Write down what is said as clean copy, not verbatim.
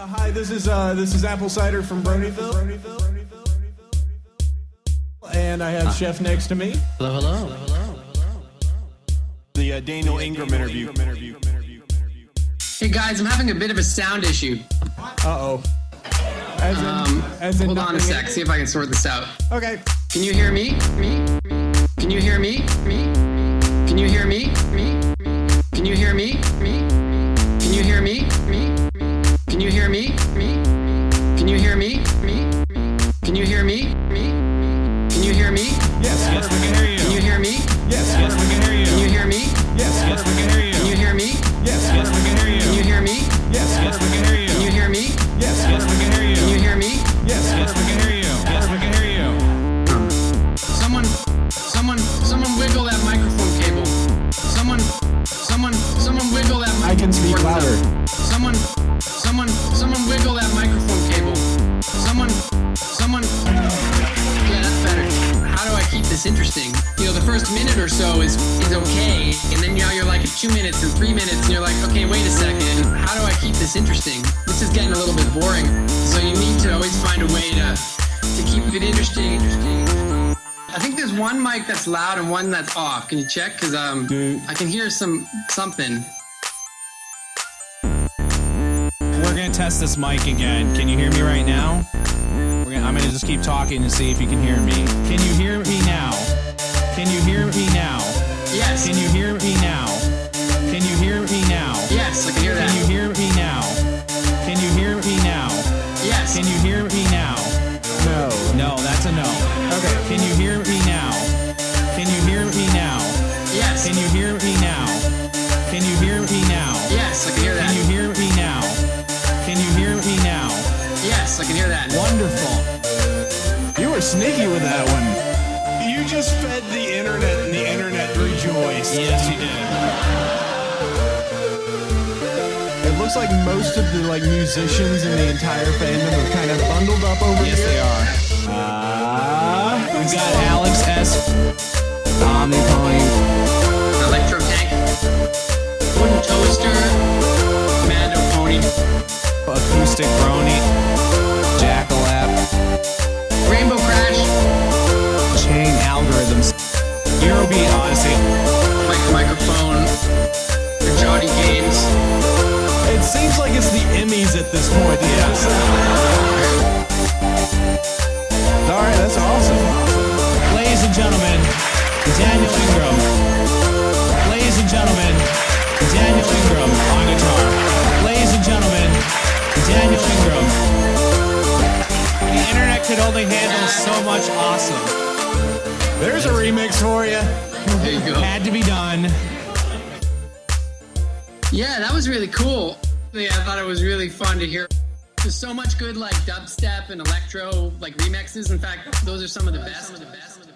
Hi, this is Apple Cider from Bronyville, and I have Chef next to me. Hello. The Daniel Ingram interview. Hey guys, I'm having a bit of a sound issue. Uh-oh. Hold on a sec, see if I can sort this out. Okay. Can you hear me? Can you hear me? Can you hear me? Can you hear me? Can you hear me? Can you hear me? Can you hear me? Can you hear me? Can you hear me? Yes, we can hear you. Can you hear me? Yes, we can hear you. Can you hear me? Yes, we can hear you. Can you hear me? Yes, we can hear you. Can you hear me? Yes, we can hear you. Can you hear me? Yes, we can hear you. Can you hear me? Yes, we can hear you. Yes, we can hear you. Someone wiggle that microphone cable. Someone wiggle that microphone. I can speak louder. Someone wiggle that microphone cable. Someone. Yeah, that's better. How do I keep this interesting? You know, the first minute or so is okay, and then now you're like at 2 minutes and 3 minutes, and you're like, okay, wait a second. How do I keep this interesting? This is getting a little bit boring. So you need to always find a way to keep it interesting. I think there's one mic that's loud and one that's off. Can you check? Because I can hear something. We're gonna test this mic again. Can you hear me right now? I'm gonna just keep talking and see if you can hear me. Can you hear me now? Can you hear me now? Yes. Can you hear me now? Can you hear me now? Yes, I can hear that. Can you hear me now? Can you hear me now? Yes. Can you hear me now? No. No, that's a no. Okay. Can you hear me now? Can you hear me now? Yes. Can you hear me now? Can you hear me now? Yes, I can hear that. Can you hear me now? Can you hear me now? Yes, I can hear that. Wonderful. You were sneaky with that one. You just fed the internet and the internet rejoiced. Yes, you did. It looks like most of the musicians in the entire fandom are kind of bundled up over Yes, here. they are. We've got Alex S. Omnipony. Electro Tank. Wooden Toaster. Commando Pony. Acoustic Brony. Jackalap. Rainbow Crash. Chain Algorithms. Eurobeat Odyssey. Microphone. The Jody Games. It seems like it's the Emmys at this point. Yes. All right, that's awesome. Ladies and gentlemen, Daniel Ingram. Ladies and gentlemen, Daniel Ingram on guitar. Ladies and gentlemen, Daniel Ingram. The internet could only handle so much awesome. There's a remix for you. There you go. Had to be done. Yeah, that was really cool. Yeah, I thought it was really fun to hear. There's so much good like dubstep and electro like remixes. In fact, those are some of the best.